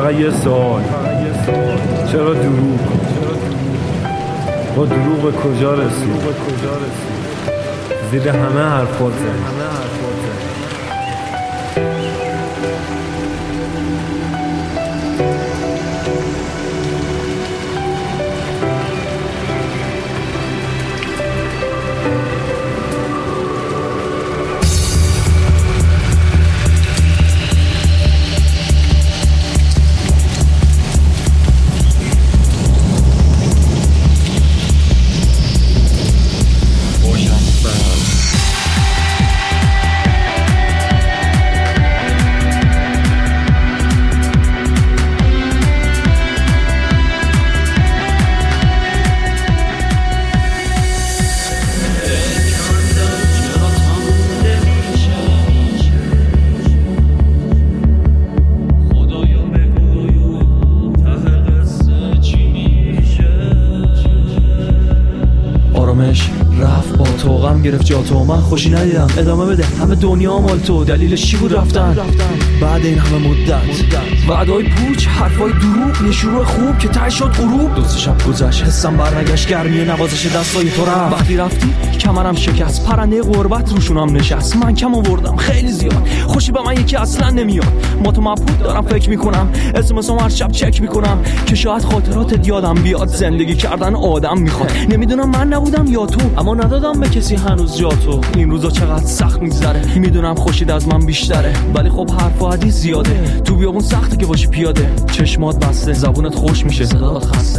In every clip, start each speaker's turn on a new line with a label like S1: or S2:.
S1: فقط یه سوال، چرا دروغ؟ با دروغ به کجا رسید؟ زیر همه حرفات زدی.
S2: رفت با تو غم گرفت جا تو، من خوشی ندیدم ادامه بده همه دنیا مال تو، دلیلش چی بود رفتن بعد این همه مدت؟ وعدای پوچ، حرفای دروغ، یه شروع خوب که ته شد غروب. دو سه شب گذشت حسم برنگشت، گرمی نوازش دستای تو رفت. وقتی رفتی کمرم شکست، پرنده غربت روشونم نشست. من کم آوردم خیلی زیاد، خوشی به من یکی اصلا نمیاد. ما تو مبهوت دارم فکر میکنم، اسمسام هر شب چک میکنم که شاید خاطرات یادم بیاد. زندگی کردن آدم میخواد، نمیدونم من نبودم یا تو، اما ندادم به کسی هنوز جا تو. این روزا چقدر سخت میگذره، میدونم خوشید از من بیشتره، ولی خب حرف و حدیث زیاده. تو بیابون سخته که باشی پیاده، چشمات بسته زبونت خوش میشه، صدات خسته.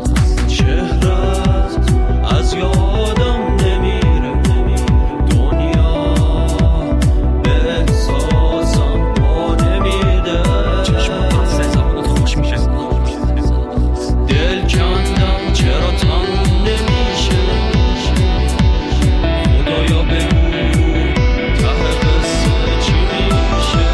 S3: چهرت از یادم نمیره، دنیا به احساسم پا نمیده.
S2: چشمات بسته زبونت خوش میشه،
S3: دل کندم چرا تموم نمیشه. خدایا بگو ته قصه چی میشه.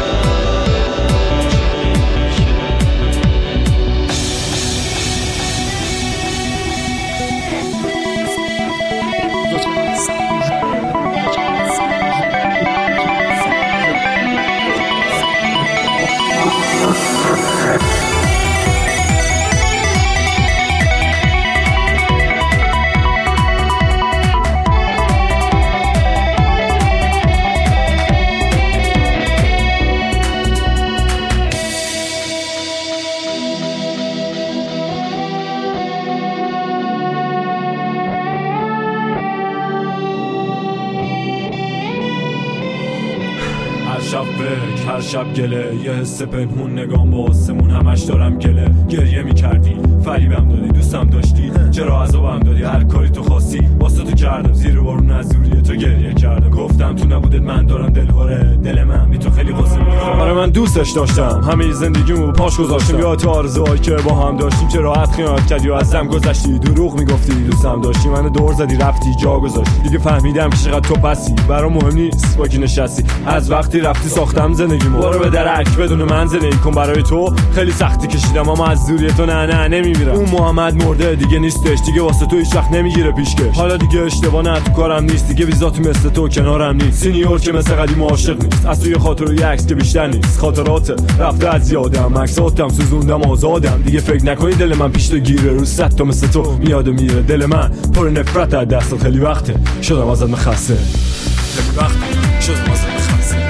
S1: هر شب فکر، هر شب گله، یه حس پنهون نگام با آسمون، همش دارم گله. گریه میکردی، فریبم دادی، دوستم داشتی، چرا عذابم دادی؟ هر کاری تو خواستی واسه تو کردم، زیر بارون از دوری تو گریه کردم. گفتم تو نبودت من دارم دلهوره، دل من بی تو خیلی قصه میخوام. برای من دوستش داشتم، همه زندگیمو پاش گذاشتم. یا تو آرزوهایی که با هم داشتیم، چه راحت خیانت کردی و ازم گذشتی. دروغ میگفتی دوستم داشتی، منو دور زدی رفتی جا گذاشتی. دیگه فهمیدم که چقدر تو پسی، برام مهم نیست با کی نشستی. از وقتی رفتی ساختم زندگیمو، برو به درک بدون من زندگی کن. برای تو خیلی سختی کشیدم، اما از دوری تو نه نمیمیرم. اون محمد مرده دیگه نیستش، دیگه واسه تو هیچ وقت نمیگیره پیشکش. حالا دیگه اشتباه نه تو کارم نیست، دیگه ویزا تو مثل تو کنارم نیست. سینیور که مثل قدیم عاشق نیست، از توی خاطر و یه عکس که بیشتر نیست. خاطرات رفته از یادم، عکساتم سوزوندم آزادم. دیگه فکر نکنی دل من پیش تو گیره، رو صد تا مثل تو میاد و میره. دل من پر نفرت از دستات، خیلی وقته شدم ازت مخسته، خیلی وقته شدم ازت مخسته.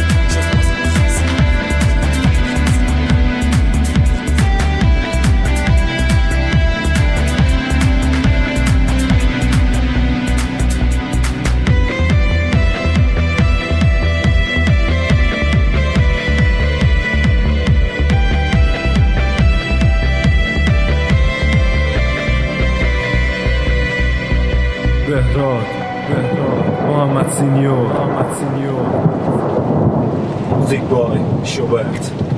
S1: بهراد محمد سینیور موزیک بای شوبرت.